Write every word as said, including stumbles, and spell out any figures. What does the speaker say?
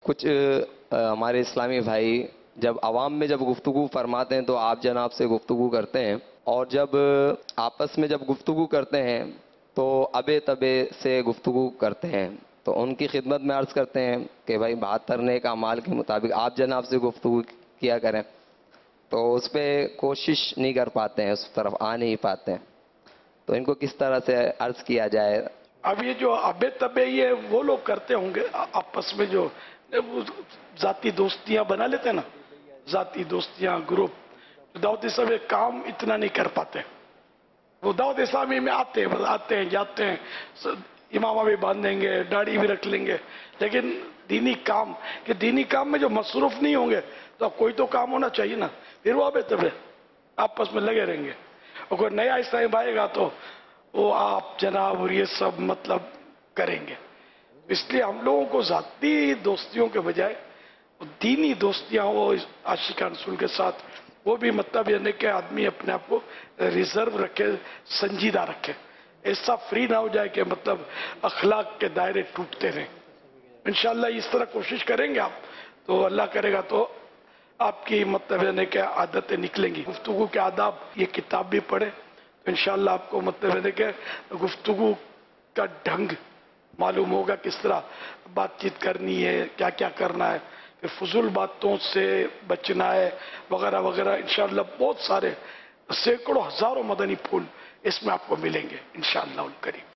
کچھ آ، ہمارے اسلامی بھائی جب عوام میں جب گفتگو فرماتے ہیں تو آپ جناب سے گفتگو کرتے ہیں، اور جب آپس میں جب گفتگو کرتے ہیں تو ابے تبے سے گفتگو کرتے ہیں، تو ان کی خدمت میں عرض کرتے ہیں کہ بھائی بہتر نیک اعمال کے مطابق آپ جناب سے گفتگو کیا کریں، تو اس پہ کوشش نہیں کر پاتے ہیں، اس طرف آ نہیں پاتے ہیں، تو ان کو کس طرح سے عرض کیا جائے؟ اب یہ جو ابے تبے یہ وہ لوگ کرتے ہوں گے آپس میں، جو وہ ذاتی دوستیاں بنا لیتے ہیں نا، ذاتی دوستیاں، گروپ. دعوت اسلامی کام اتنا نہیں کر پاتے. وہ دعوت اسلامی میں آتے ہیں، بس آتے ہیں جاتے ہیں، امامہ بھی باندھیں گے، داڑھی بھی رکھ لیں گے، لیکن دینی کام کہ دینی کام میں جو مصروف نہیں ہوں گے تو اب کوئی تو کام ہونا چاہیے نا، پھر وہ ابے تبے آپس میں لگے رہیں گے. اور کوئی نیا اسلامی بھائی گا تو وہ آپ جناب اور یہ سب مطلب کریں گے. اس لیے ہم لوگوں کو ذاتی دوستیوں کے بجائے دینی دوستیاں ہو عاشقان رسول کے ساتھ، وہ بھی مطلب یہ نہیں کہ آدمی اپنے آپ کو ریزرو رکھے، سنجیدہ رکھے، ایسا فری نہ ہو جائے کہ مطلب اخلاق کے دائرے ٹوٹتے رہیں. انشاءاللہ اس طرح کوشش کریں گے آپ تو اللہ کرے گا تو آپ کی مطلب یہ نہیں کہ عادتیں نکلیں گی. گفتگو کے آداب یہ کتاب بھی پڑھیں تو انشاءاللہ آپ کو مطلب ہے کہ گفتگو کا ڈھنگ معلوم ہوگا، کس طرح بات چیت کرنی ہے، کیا کیا کرنا ہے، پھر فضول باتوں سے بچنا ہے وغیرہ وغیرہ. انشاءاللہ بہت سارے سینکڑوں ہزاروں مدنی پھول اس میں آپ کو ملیں گے انشاءاللہ الکریم.